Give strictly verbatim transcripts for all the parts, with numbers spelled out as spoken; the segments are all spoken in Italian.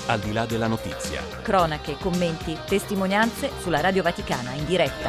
Al di là della notizia. Cronache, commenti, testimonianze sulla Radio Vaticana in diretta.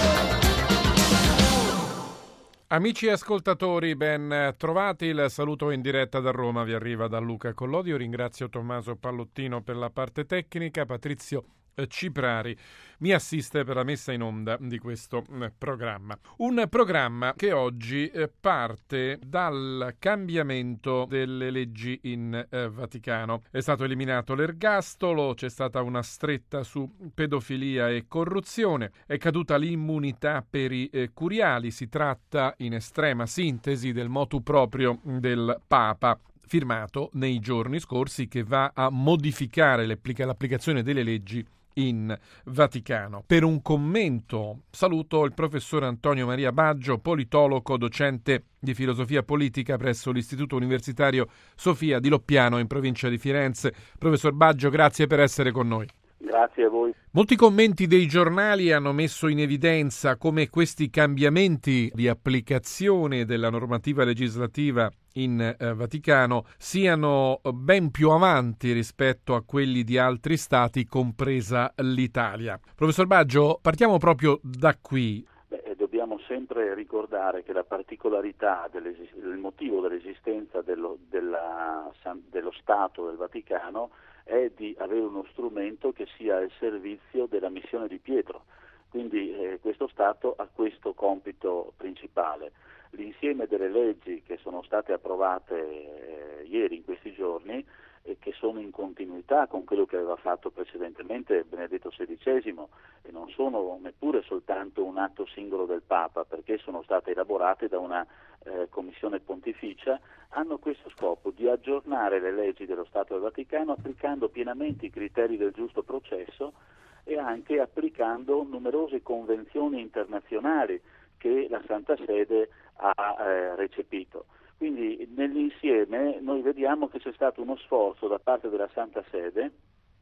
Amici ascoltatori, ben trovati. Il saluto in diretta da Roma vi arriva da Luca Collodio. Ringrazio Tommaso Pallottino per la parte tecnica, Patrizio Ciprari mi assiste per la messa in onda di questo programma. Un programma che oggi parte dal cambiamento delle leggi in eh, Vaticano. È stato eliminato l'ergastolo, c'è stata una stretta su pedofilia e corruzione, è caduta l'immunità per i eh, curiali. Si tratta in estrema sintesi del motu proprio del Papa, firmato nei giorni scorsi, che va a modificare l'applicazione delle leggi in Vaticano. Per un commento saluto il professor Antonio Maria Baggio, politologo, docente di filosofia politica presso l'Istituto Universitario Sofia di Loppiano in provincia di Firenze. Professor Baggio, grazie per essere con noi. Grazie a voi. Molti commenti dei giornali hanno messo in evidenza come questi cambiamenti di applicazione della normativa legislativa in eh, Vaticano siano ben più avanti rispetto a quelli di altri stati, compresa l'Italia. Professor Baggio, partiamo proprio da qui. Beh, dobbiamo sempre ricordare che la particolarità, il motivo dell'esistenza dello, della, dello Stato del Vaticano è di avere uno strumento che sia al servizio della missione di Pietro. Quindi eh, questo Stato ha questo compito principale. L'insieme delle leggi che sono state approvate eh, ieri, in questi giorni, e che sono in continuità con quello che aveva fatto precedentemente Benedetto sedicesimo, e non sono neppure soltanto un atto singolo del Papa, perché sono state elaborate da una eh, commissione pontificia, hanno questo scopo di aggiornare le leggi dello Stato del Vaticano applicando pienamente i criteri del giusto processo e anche applicando numerose convenzioni internazionali che la Santa Sede ha eh, recepito. Quindi nell'insieme noi vediamo che c'è stato uno sforzo da parte della Santa Sede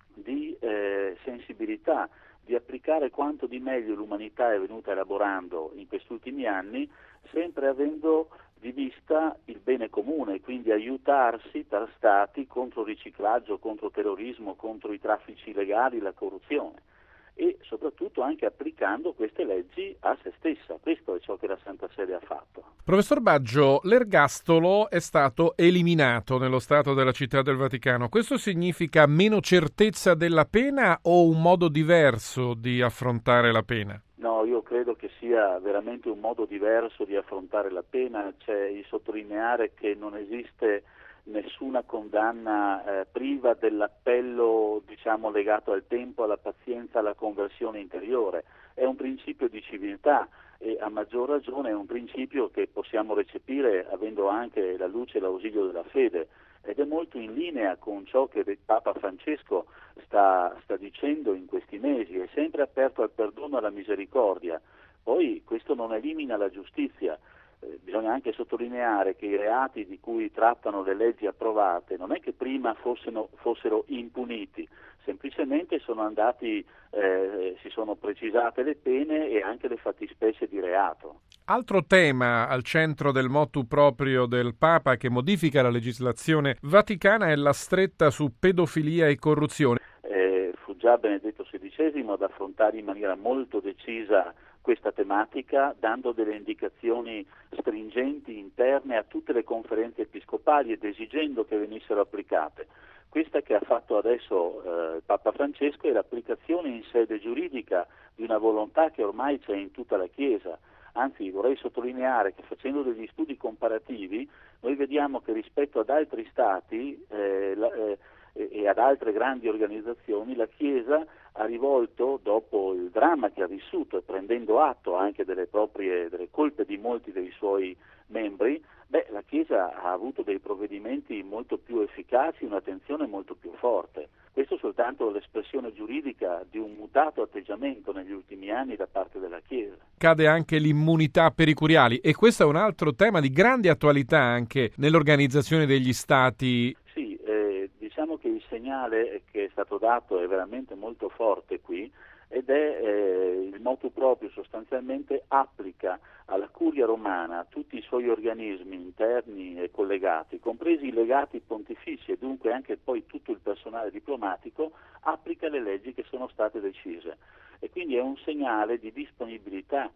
di eh, sensibilità, di applicare quanto di meglio l'umanità è venuta elaborando in questi ultimi anni, sempre avendo di vista il bene comune, quindi aiutarsi tra stati contro il riciclaggio, contro il terrorismo, contro i traffici illegali, la corruzione, e soprattutto anche applicando queste leggi a se stessa. Questo è ciò che la Santa Sede ha fatto. Professor Baggio, l'ergastolo è stato eliminato nello Stato della Città del Vaticano. Questo significa meno certezza della pena o un modo diverso di affrontare la pena? No, io credo che sia veramente un modo diverso di affrontare la pena. C'è il sottolineare che non esiste nessuna condanna eh, priva dell'appello, diciamo, legato al tempo, alla pazienza, alla conversione interiore. È un principio di civiltà e a maggior ragione è un principio che possiamo recepire avendo anche la luce e l'ausilio della fede, ed è molto in linea con ciò che il Papa Francesco sta, sta dicendo in questi mesi. È sempre aperto al perdono e alla misericordia. Poi questo non elimina la giustizia. Eh, bisogna anche sottolineare che i reati di cui trattano le leggi approvate non è che prima fossero, fossero impuniti, semplicemente sono andati, eh, si sono precisate le pene e anche le fattispecie di reato. Altro tema al centro del motu proprio del Papa che modifica la legislazione vaticana è la stretta su pedofilia e corruzione. Eh, fu già Benedetto sedicesimo ad affrontare in maniera molto decisa questa tematica, dando delle indicazioni stringenti interne a tutte le conferenze episcopali ed esigendo che venissero applicate. Questa che ha fatto adesso eh, il Papa Francesco è l'applicazione in sede giuridica di una volontà che ormai c'è in tutta la Chiesa. Anzi, vorrei sottolineare che facendo degli studi comparativi noi vediamo che rispetto ad altri stati eh, la, eh, e ad altre grandi organizzazioni la Chiesa ha rivolto, dopo il dramma che ha vissuto e prendendo atto anche delle proprie delle colpe di molti dei suoi membri, beh, la Chiesa ha avuto dei provvedimenti molto più efficaci, un'attenzione molto più forte. Questo è soltanto l'espressione giuridica di un mutato atteggiamento negli ultimi anni da parte della Chiesa. Cade anche l'immunità per i curiali e questo è un altro tema di grande attualità anche nell'organizzazione degli stati. Sì, eh, diciamo che il segnale che è stato dato è veramente molto forte qui, ed è eh, il motu proprio sostanzialmente applica alla curia romana tutti i suoi organismi interni e collegati, compresi i legati pontifici e dunque anche poi tutto il personale diplomatico, applica le leggi che sono state decise e quindi è un segnale di disponibilità,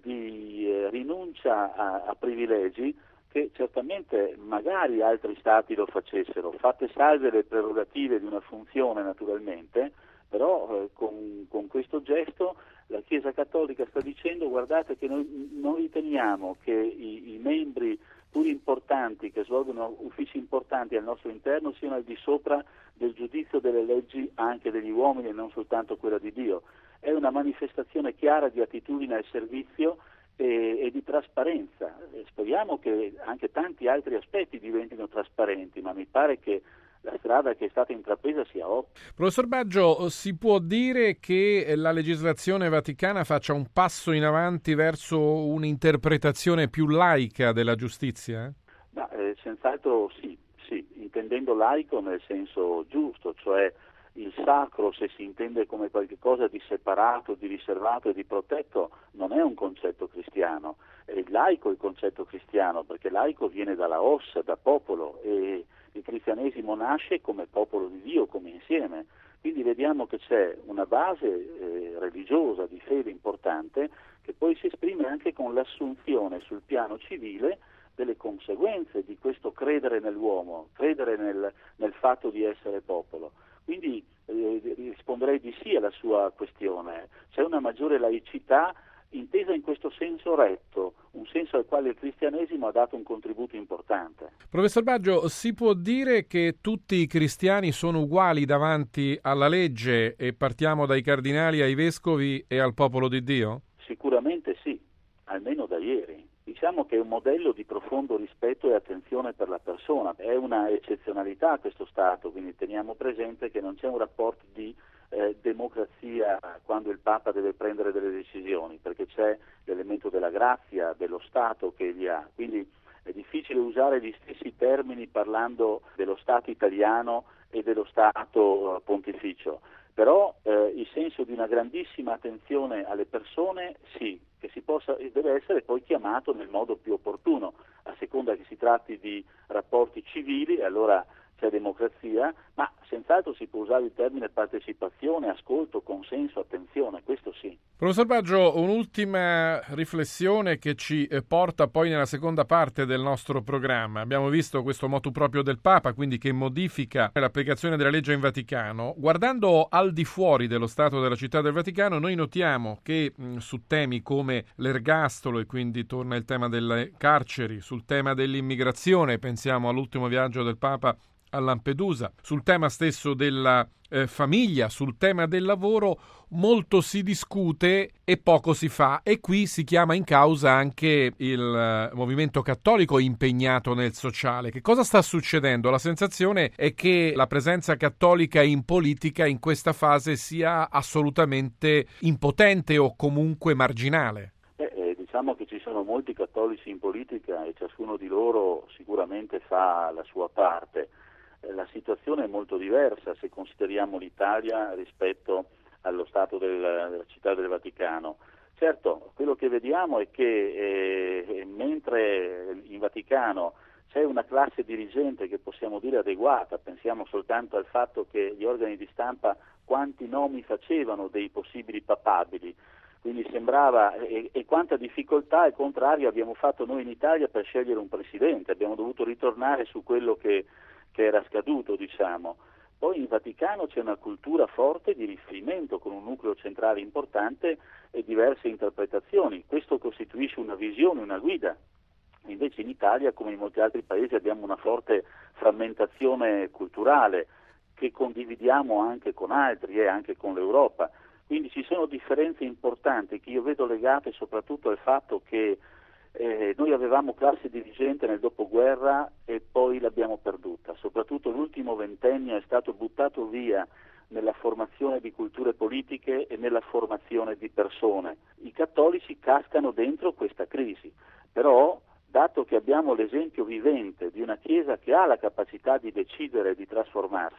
di eh, rinuncia a, a privilegi che certamente magari altri stati lo facessero, fatte salve le prerogative di una funzione naturalmente, però eh, con, con questo gesto la Chiesa Cattolica sta dicendo guardate che noi non riteniamo che i, i membri pur importanti che svolgono uffici importanti al nostro interno siano al di sopra del giudizio delle leggi anche degli uomini e non soltanto quella di Dio. È una manifestazione chiara di attitudine al servizio e, e di trasparenza. E speriamo che anche tanti altri aspetti diventino trasparenti, ma mi pare che la strada che è stata intrapresa sia ottima. Professor Baggio, si può dire che la legislazione vaticana faccia un passo in avanti verso un'interpretazione più laica della giustizia? Ma, eh, senz'altro sì, sì, intendendo laico nel senso giusto, cioè il sacro, se si intende come qualcosa di separato, di riservato e di protetto, non è un concetto cristiano, è il laico il concetto cristiano, perché laico viene dalla ossa, da popolo, e il cristianesimo nasce come popolo di Dio, come insieme. Quindi vediamo che c'è una base eh, religiosa, di fede importante, che poi si esprime anche con l'assunzione sul piano civile delle conseguenze di questo credere nell'uomo, credere nel, nel fatto di essere popolo. Quindi eh, risponderei di sì alla sua questione. C'è una maggiore laicità intesa in questo senso retto, un senso al quale il cristianesimo ha dato un contributo importante. Professor Baggio, si può dire che tutti i cristiani sono uguali davanti alla legge e partiamo dai cardinali ai vescovi e al popolo di Dio? Sicuramente sì, almeno da ieri. Diciamo che è un modello di profondo rispetto e attenzione per la persona, è una eccezionalità questo Stato, quindi teniamo presente che non c'è un rapporto di eh, democrazia quando il Papa deve prendere delle decisioni, perché c'è l'elemento della grazia, dello Stato che egli ha, quindi è difficile usare gli stessi termini parlando dello Stato italiano e dello Stato pontificio. Però eh, il senso di una grandissima attenzione alle persone sì, che si possa, deve essere poi chiamato nel modo più opportuno, a seconda che si tratti di rapporti civili, allora c'è democrazia, ma senz'altro si può usare il termine partecipazione, ascolto, consenso, attenzione, questo sì. Professor Baggio, un'ultima riflessione che ci porta poi nella seconda parte del nostro programma. Abbiamo visto questo motu proprio del Papa, quindi che modifica l'applicazione della legge in Vaticano. Guardando al di fuori dello Stato della Città del Vaticano, noi notiamo che mh, su temi come l'ergastolo, e quindi torna il tema delle carceri, sul tema dell'immigrazione, pensiamo all'ultimo viaggio del Papa a Lampedusa, sul tema stesso della eh, famiglia, sul tema del lavoro, molto si discute e poco si fa, e qui si chiama in causa anche il eh, movimento cattolico impegnato nel sociale. Che cosa sta succedendo? La sensazione è che la presenza cattolica in politica in questa fase sia assolutamente impotente o comunque marginale. Beh, diciamo che ci sono molti cattolici in politica e ciascuno di loro sicuramente fa la sua parte. La situazione è molto diversa se consideriamo l'Italia rispetto allo Stato del, della Città del Vaticano. Certo, quello che vediamo è che eh, mentre in Vaticano c'è una classe dirigente che possiamo dire adeguata, pensiamo soltanto al fatto che gli organi di stampa quanti nomi facevano dei possibili papabili, quindi sembrava, e, e quanta difficoltà al contrario abbiamo fatto noi in Italia per scegliere un presidente, abbiamo dovuto ritornare su quello che che era scaduto, diciamo. Poi in Vaticano c'è una cultura forte di riferimento con un nucleo centrale importante e diverse interpretazioni. Questo costituisce una visione, una guida. Invece in Italia, come in molti altri paesi, abbiamo una forte frammentazione culturale che condividiamo anche con altri e anche con l'Europa. Quindi ci sono differenze importanti che io vedo legate soprattutto al fatto che Eh, noi avevamo classe dirigente nel dopoguerra e poi l'abbiamo perduta, soprattutto l'ultimo ventennio è stato buttato via nella formazione di culture politiche e nella formazione di persone. I cattolici cascano dentro questa crisi, però dato che abbiamo l'esempio vivente di una Chiesa che ha la capacità di decidere e di trasformarsi,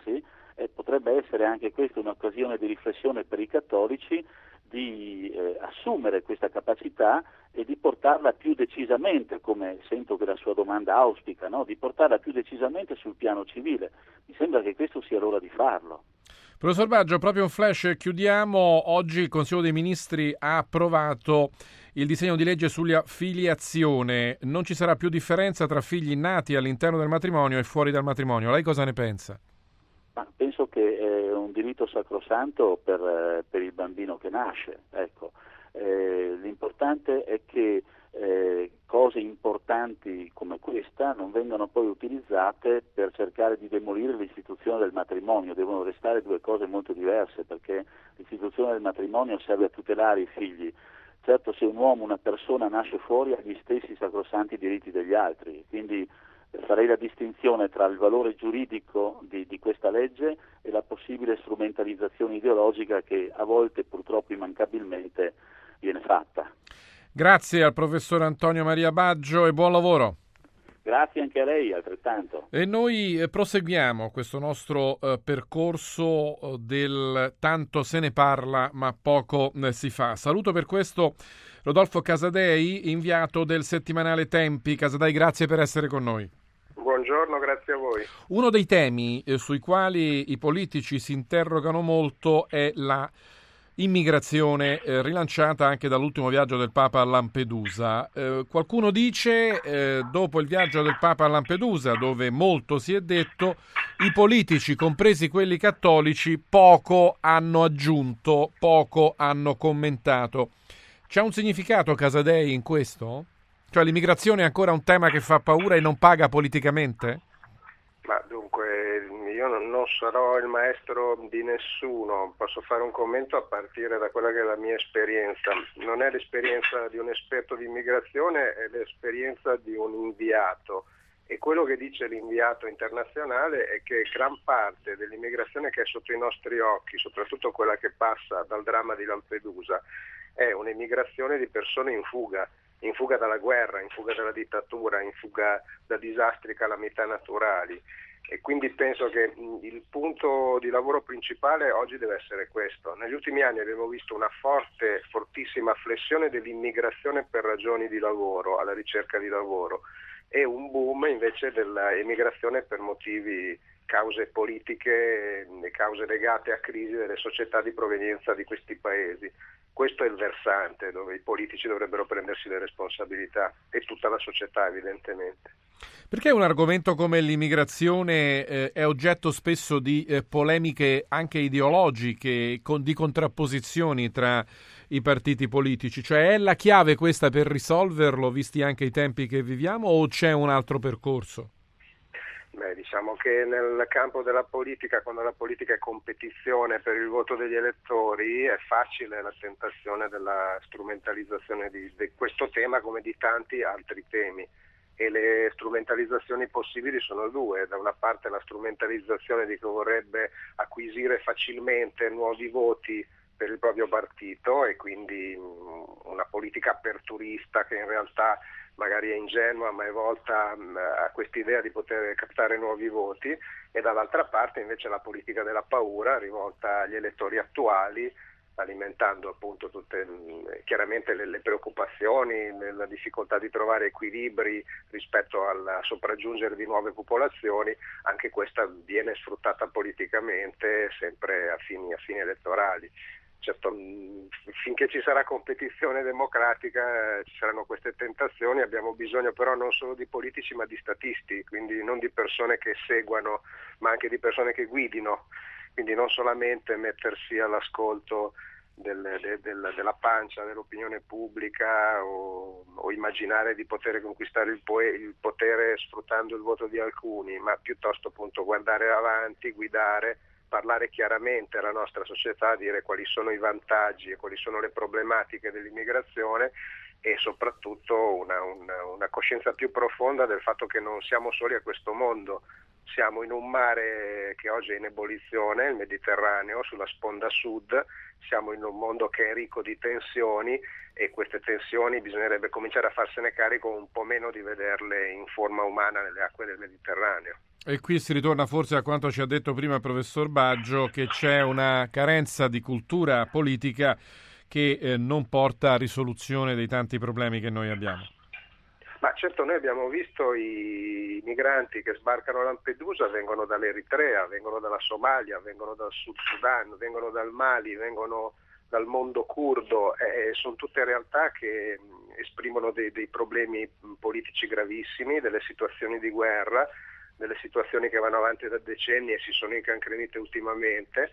E potrebbe essere anche questa un'occasione di riflessione per i cattolici di eh, assumere questa capacità e di portarla più decisamente, come sento che la sua domanda auspica, no? Di portarla più decisamente sul piano civile. Mi sembra che questo sia l'ora di farlo. Professor Baggio, proprio un flash, chiudiamo. Oggi il Consiglio dei Ministri ha approvato il disegno di legge sulla filiazione. Non ci sarà più differenza tra figli nati all'interno del matrimonio e fuori dal matrimonio. Lei cosa ne pensa? Ma penso che è un diritto sacrosanto per, per il bambino che nasce. Ecco. Eh, l'importante è che eh, cose importanti come questa non vengano poi utilizzate per cercare di demolire l'istituzione del matrimonio. Devono restare due cose molto diverse, perché l'istituzione del matrimonio serve a tutelare i figli. Certo, se un uomo, una persona nasce fuori, ha gli stessi sacrosanti diritti degli altri, quindi farei la distinzione tra il valore giuridico di, di questa legge e la possibile strumentalizzazione ideologica che a volte purtroppo immancabilmente viene fatta. Grazie al professor Antonio Maria Baggio e buon lavoro. Grazie anche a lei, altrettanto. E noi eh, proseguiamo questo nostro eh, percorso eh, del tanto se ne parla ma poco eh, si fa. Saluto per questo Rodolfo Casadei, inviato del settimanale Tempi. Casadei, grazie per essere con noi. Buongiorno, grazie a voi. Uno dei temi eh, sui quali i politici si interrogano molto è la immigrazione, eh, rilanciata anche dall'ultimo viaggio del Papa a Lampedusa. Eh, qualcuno dice, eh, dopo il viaggio del Papa a Lampedusa, dove molto si è detto, i politici, compresi quelli cattolici, poco hanno aggiunto, poco hanno commentato. C'è un significato, Casadei, in questo? Cioè l'immigrazione è ancora un tema che fa paura e non paga politicamente? Ma dunque, io non sarò il maestro di nessuno, posso fare un commento a partire da quella che è la mia esperienza. Non è l'esperienza di un esperto di immigrazione, è l'esperienza di un inviato. E quello che dice l'inviato internazionale è che gran parte dell'immigrazione che è sotto i nostri occhi, soprattutto quella che passa dal dramma di Lampedusa, è un'immigrazione di persone in fuga. in fuga dalla guerra, in fuga dalla dittatura, in fuga da disastri, calamità naturali. E quindi penso che il punto di lavoro principale oggi deve essere questo. Negli ultimi anni abbiamo visto una forte, fortissima flessione dell'immigrazione per ragioni di lavoro, alla ricerca di lavoro, e un boom invece dell'immigrazione per motivi, cause politiche e cause legate a crisi delle società di provenienza di questi paesi. Questo è il versante dove i politici dovrebbero prendersi le responsabilità e tutta la società, evidentemente. Perché un argomento come l'immigrazione eh, è oggetto spesso di eh, polemiche anche ideologiche, con, di contrapposizioni tra i partiti politici? Cioè è la chiave questa per risolverlo, visti anche i tempi che viviamo, o c'è un altro percorso? Beh, diciamo che nel campo della politica, quando la politica è competizione per il voto degli elettori, è facile la tentazione della strumentalizzazione di, di questo tema come di tanti altri temi. E le strumentalizzazioni possibili sono due: da una parte la strumentalizzazione di chi vorrebbe acquisire facilmente nuovi voti per il proprio partito e quindi una politica aperturista che in realtà magari è ingenua ma è volta a quest'idea di poter captare nuovi voti, e dall'altra parte invece la politica della paura rivolta agli elettori attuali, alimentando appunto tutte chiaramente le, le preoccupazioni, la difficoltà di trovare equilibri rispetto al sopraggiungere di nuove popolazioni. Anche questa viene sfruttata politicamente sempre a fini, a fini elettorali. Certo, finché ci sarà competizione democratica ci saranno queste tentazioni. Abbiamo bisogno però non solo di politici ma di statisti, quindi non di persone che seguano ma anche di persone che guidino, quindi non solamente mettersi all'ascolto del, de, del, della pancia dell'opinione pubblica o, o immaginare di poter conquistare il, po- il potere sfruttando il voto di alcuni, ma piuttosto appunto guardare avanti, guidare, parlare chiaramente alla nostra società, dire quali sono i vantaggi e quali sono le problematiche dell'immigrazione e soprattutto una, una, una coscienza più profonda del fatto che non siamo soli a questo mondo. siamo in un mare che oggi è in ebollizione, il Mediterraneo, sulla sponda sud, siamo in un mondo che è ricco di tensioni e queste tensioni bisognerebbe cominciare a farsene carico un po' meno di vederle in forma umana nelle acque del Mediterraneo. E qui si ritorna forse a quanto ci ha detto prima il professor Baggio, che c'è una carenza di cultura politica che eh, non porta a risoluzione dei tanti problemi che noi abbiamo. Ma certo, noi abbiamo visto i migranti che sbarcano a Lampedusa, vengono dall'Eritrea, vengono dalla Somalia, vengono dal Sud Sudan, vengono dal Mali, vengono dal mondo curdo, e sono tutte realtà che esprimono dei, dei problemi politici gravissimi, delle situazioni di guerra, delle situazioni che vanno avanti da decenni e si sono incancrenite ultimamente.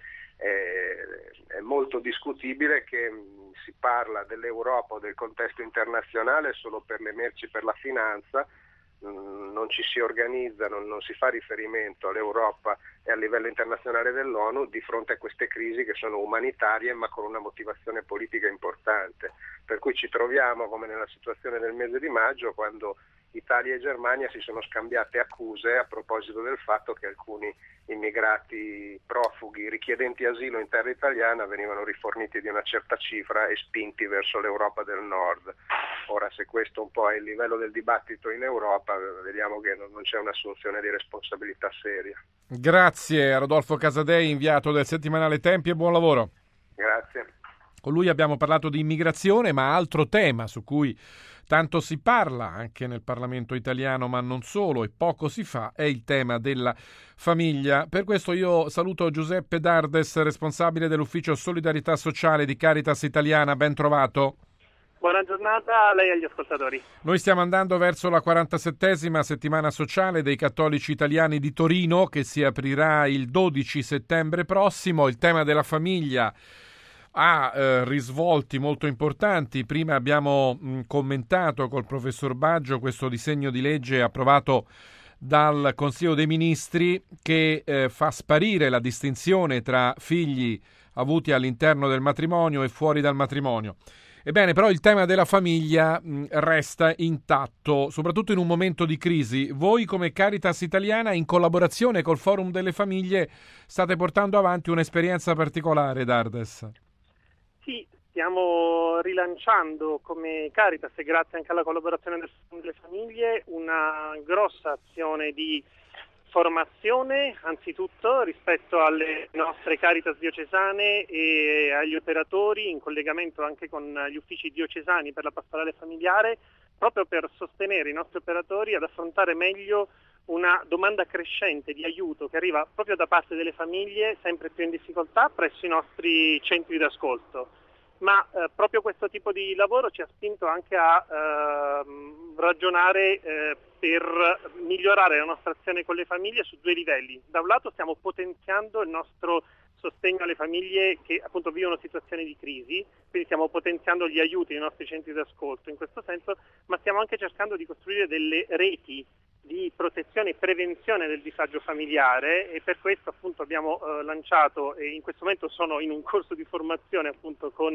Eh, è molto discutibile che mh, si parla dell'Europa o del contesto internazionale solo per le merci, per la finanza, mh, non ci si organizza, non, non si fa riferimento all'Europa e a livello internazionale dell'ONU di fronte a queste crisi che sono umanitarie ma con una motivazione politica importante. Per cui ci troviamo come nella situazione del mese di maggio, quando Italia e Germania si sono scambiate accuse a proposito del fatto che alcuni immigrati profughi richiedenti asilo in terra italiana venivano riforniti di una certa cifra e spinti verso l'Europa del Nord. Ora, se questo un po' è il livello del dibattito in Europa, vediamo che non c'è un'assunzione di responsabilità seria. Grazie a Rodolfo Casadei, inviato del settimanale Tempi, e buon lavoro. Grazie. Con lui abbiamo parlato di immigrazione, ma altro tema su cui tanto si parla anche nel Parlamento italiano, ma non solo, e poco si fa, è il tema della famiglia. Per questo io saluto Giuseppe Dardes, responsabile dell'ufficio Solidarietà Sociale di Caritas Italiana. Ben trovato. Buona giornata a lei e agli ascoltatori. Noi stiamo andando verso la quarantasettesima settimana sociale dei cattolici italiani di Torino, che si aprirà il dodici settembre prossimo. Il tema della famiglia ha eh, risvolti molto importanti. Prima abbiamo mh, commentato col professor Baggio questo disegno di legge approvato dal Consiglio dei Ministri che eh, fa sparire la distinzione tra figli avuti all'interno del matrimonio e fuori dal matrimonio. Ebbene, però il tema della famiglia mh, resta intatto, soprattutto in un momento di crisi. Voi come Caritas Italiana, in collaborazione col Forum delle Famiglie, state portando avanti un'esperienza particolare, Dardes. Sì, stiamo rilanciando come Caritas, e grazie anche alla collaborazione del Forum delle Famiglie, una grossa azione di formazione, anzitutto rispetto alle nostre Caritas diocesane e agli operatori, in collegamento anche con gli uffici diocesani per la pastorale familiare, proprio per sostenere i nostri operatori ad affrontare meglio una domanda crescente di aiuto che arriva proprio da parte delle famiglie sempre più in difficoltà presso i nostri centri d'ascolto. Ma eh, proprio questo tipo di lavoro ci ha spinto anche a eh, ragionare eh, per migliorare la nostra azione con le famiglie su due livelli. Da un lato stiamo potenziando il nostro sostegno alle famiglie che appunto vivono situazioni di crisi, quindi stiamo potenziando gli aiuti nei nostri centri d'ascolto in questo senso, ma stiamo anche cercando di costruire delle reti di protezione e prevenzione del disagio familiare, e per questo appunto abbiamo eh, lanciato, e in questo momento sono in un corso di formazione appunto con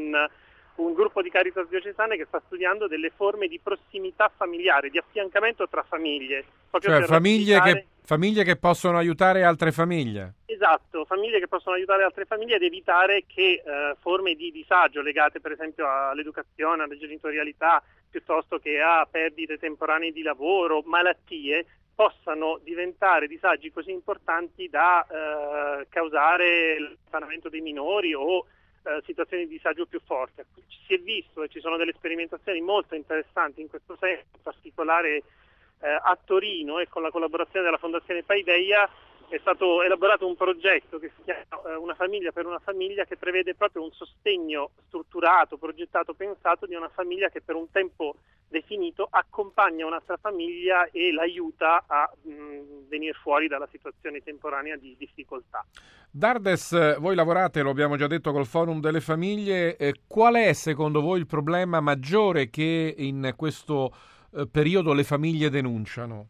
un gruppo di Caritas diocesane che sta studiando delle forme di prossimità familiare, di affiancamento tra famiglie. Cioè famiglie che, famiglie che possono aiutare altre famiglie. Esatto, famiglie che possono aiutare altre famiglie ad evitare che eh, forme di disagio legate per esempio all'educazione, alla genitorialità, piuttosto che a perdite temporanee di lavoro, malattie, possano diventare disagi così importanti da eh, causare l'allontanamento dei minori o eh, situazioni di disagio più forti. Si è visto e ci sono delle sperimentazioni molto interessanti in questo senso, in particolare eh, a Torino, e con la collaborazione della Fondazione Paideia è stato elaborato un progetto che si chiama eh, Una famiglia per una famiglia, che prevede proprio un sostegno strutturato, progettato, pensato di una famiglia che per un tempo definito accompagna un'altra famiglia e l'aiuta a mh, venire fuori dalla situazione temporanea di difficoltà. Dardes, voi lavorate, lo abbiamo già detto, col Forum delle Famiglie. Eh, qual è secondo voi il problema maggiore che in questo eh, periodo le famiglie denunciano?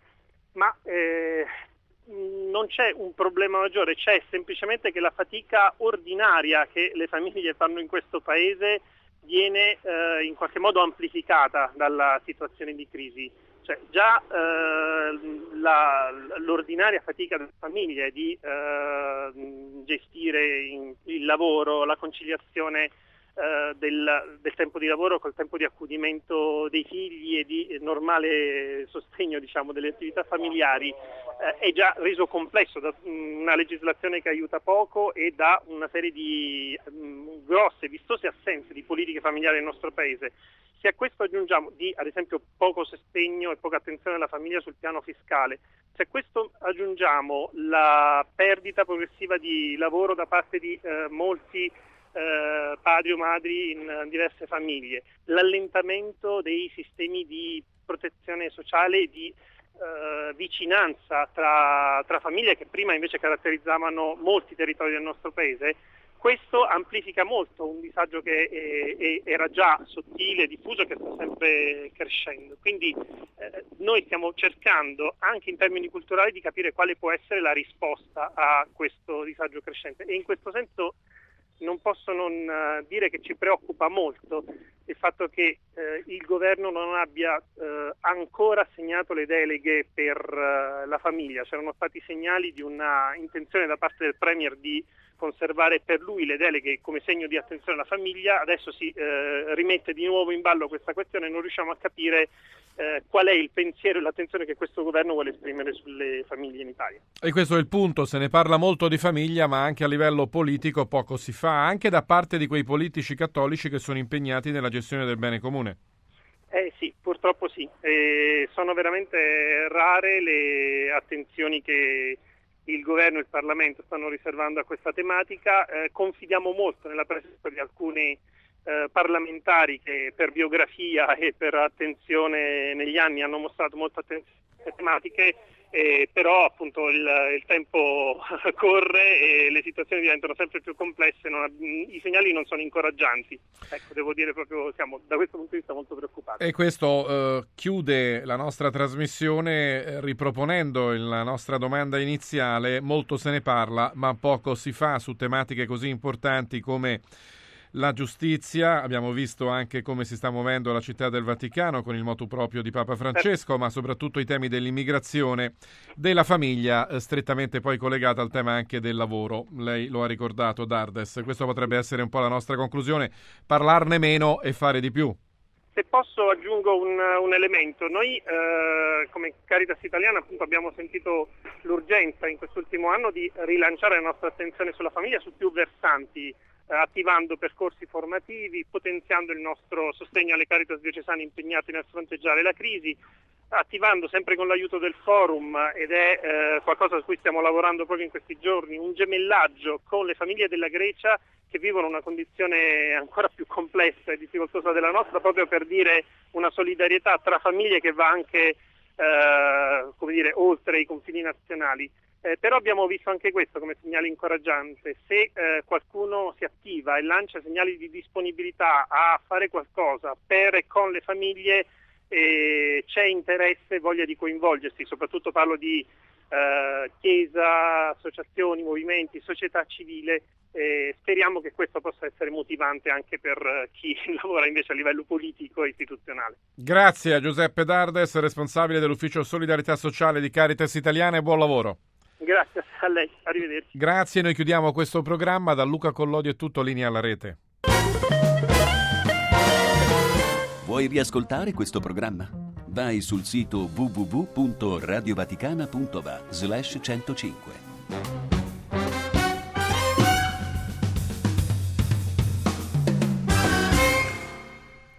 Ma eh, non c'è un problema maggiore, c'è semplicemente che la fatica ordinaria che le famiglie fanno in questo paese viene eh, in qualche modo amplificata dalla situazione di crisi. Cioè, già eh, la, l'ordinaria fatica delle famiglie di eh, gestire in, il lavoro, la conciliazione eh, del, del tempo di lavoro col tempo di accudimento dei figli e di normale sostegno, diciamo, delle attività familiari eh, è già reso complesso da una legislazione che aiuta poco e da una serie di mh, grosse, vistose assenze di politiche familiari nel nostro paese. Se a questo aggiungiamo di, ad esempio, poco sostegno e poca attenzione alla famiglia sul piano fiscale, se a questo aggiungiamo la perdita progressiva di lavoro da parte di eh, molti eh, padri o madri in, in diverse famiglie, l'allentamento dei sistemi di protezione sociale e di eh, vicinanza tra, tra famiglie che prima invece caratterizzavano molti territori del nostro paese, questo amplifica molto un disagio che è, è, era già sottile, diffuso, che sta sempre crescendo. Quindi eh, noi stiamo cercando, anche in termini culturali, di capire quale può essere la risposta a questo disagio crescente. E in questo senso non posso non uh, dire che ci preoccupa molto il fatto che eh, il governo non abbia eh, ancora assegnato le deleghe per uh, la famiglia. C'erano stati segnali di una intenzione da parte del Premier di conservare per lui le deleghe come segno di attenzione alla famiglia. Adesso si eh, rimette di nuovo in ballo questa questione e non riusciamo a capire eh, qual è il pensiero e l'attenzione che questo governo vuole esprimere sulle famiglie in Italia. E questo è il punto, se ne parla molto di famiglia, ma anche a livello politico poco si fa, anche da parte di quei politici cattolici che sono impegnati nella gestione del bene comune. Eh sì, purtroppo sì. Eh, sono veramente rare le attenzioni che il governo e il Parlamento stanno riservando a questa tematica. Eh, confidiamo molto nella presenza di alcuni eh, parlamentari che per biografia e per attenzione negli anni hanno mostrato molta attenzione a queste tematiche, eh, però appunto il, il tempo corre e le situazioni diventano sempre più complesse, non, i segnali non sono incoraggianti. Ecco, devo dire proprio, siamo da questo punto di vista molto preoccupati. E questo eh, chiude la nostra trasmissione eh, riproponendo la nostra domanda iniziale. Molto se ne parla, ma poco si fa su tematiche così importanti come la giustizia. Abbiamo visto anche come si sta muovendo la Città del Vaticano con il motu proprio di Papa Francesco, ma soprattutto i temi dell'immigrazione, della famiglia, eh, strettamente poi collegata al tema anche del lavoro. Lei lo ha ricordato, Dardes. Questo potrebbe essere un po' la nostra conclusione: parlarne meno e fare di più. Se posso aggiungo un, un elemento. Noi eh, come Caritas Italiana appunto abbiamo sentito l'urgenza in quest'ultimo anno di rilanciare la nostra attenzione sulla famiglia su più versanti, attivando percorsi formativi, potenziando il nostro sostegno alle Caritas diocesane impegnate nel fronteggiare la crisi, attivando sempre con l'aiuto del forum, ed è eh, qualcosa su cui stiamo lavorando proprio in questi giorni, un gemellaggio con le famiglie della Grecia che vivono una condizione ancora più complessa e difficoltosa della nostra, proprio per dire una solidarietà tra famiglie che va anche eh, come dire, oltre i confini nazionali. Eh, però abbiamo visto anche questo come segnale incoraggiante. Se eh, qualcuno si attiva e lancia segnali di disponibilità a fare qualcosa per e con le famiglie, eh, c'è interesse e voglia di coinvolgersi. Soprattutto parlo di eh, chiesa, associazioni, movimenti, società civile. Eh, speriamo che questo possa essere motivante anche per chi lavora invece a livello politico e istituzionale. Grazie a Giuseppe Dardes, responsabile dell'Ufficio Solidarietà Sociale di Caritas Italiana, e buon lavoro. Grazie a lei, arrivederci. Grazie, noi chiudiamo questo programma. Da Luca Collodio è tutto, linea alla rete. Vuoi riascoltare questo programma? Vai sul sito w w w punto radiovaticana punto va slash centocinque.